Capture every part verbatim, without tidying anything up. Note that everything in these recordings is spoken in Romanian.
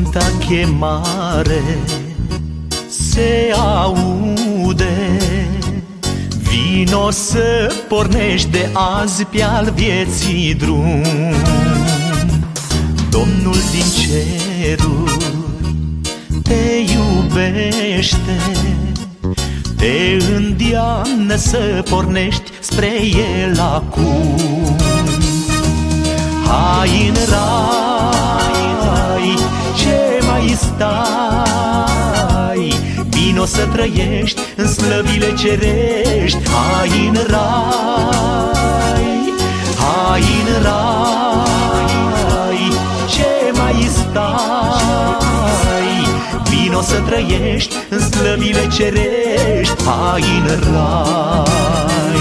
Sfânta chemare se aude, vino să pornești de azi pe-al vieții drum. Domnul din ceruri te iubește, te îndeamnă să pornești spre El acum. Hai în rai, ce mai stai? Vino să trăiești în slăvile cerești. Hai în rai, hai în rai, ce mai stai? Vino să trăiești în slăvile cerești. Hai în rai.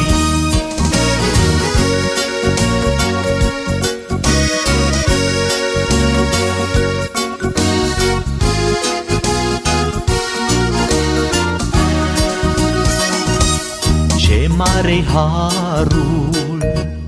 Ce mare harul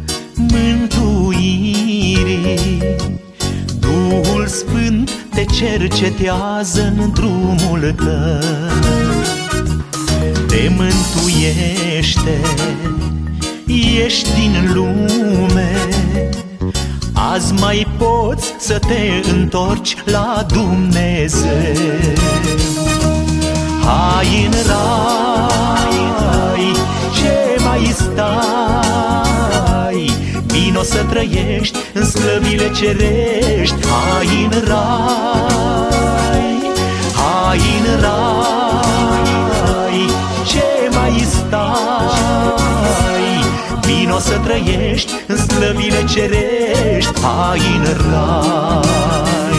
mântuirii, Duhul Sfânt te cercetează în drumul tău. Te mântuiește, ești din lume, azi mai poți să te întorci la Dumnezeu. Hai în rai, ce mai stai? Vino să trăiești în slăvile cerești. Hai în rai, hai în rai, ce mai stai? Vino să trăiești în slăvile cerești. Hai în rai.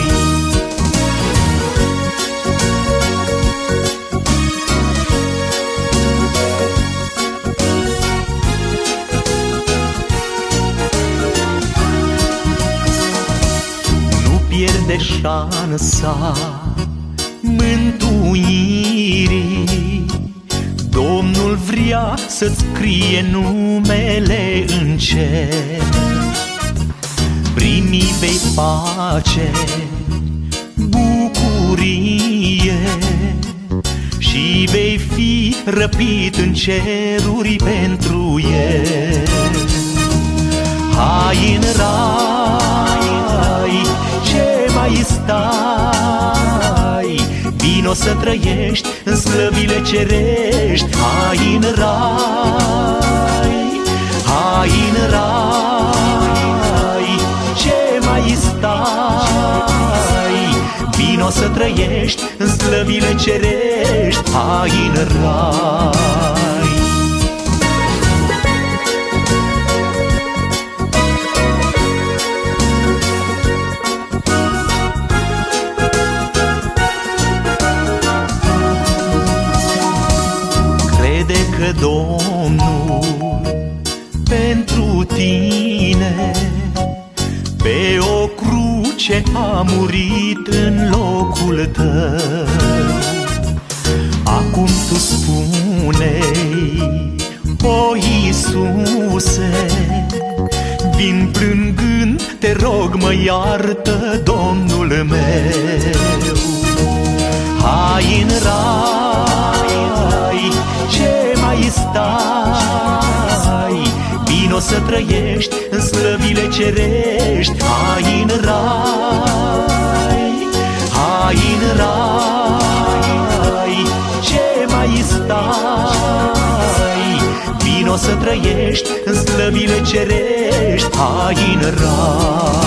Pierde șansa mântuirii, Domnul vrea să-ți scrie numele în cer. Primi vei pace, bucurie și vei fi răpit în ceruri pentru El. Hai în rai, ce mai stai? Vino să trăiești în slăvile cerești. Hai în rai, hai în rai, ce mai stai? Vino să trăiești în slăvile cerești. Hai în rai. Crede că Domnul pentru tine pe o cruce a murit în locul tău. Acum tu spune-i, o Iisuse, vin plângând, te rog, mă iartă, Domnul meu. Hai în rai, ce mai stai? Vino să trăiești în slăvile cerești. Hai în rai, hai în rai, ce mai stai? Vino să trăiești în slăvile cerești. Hai în rai.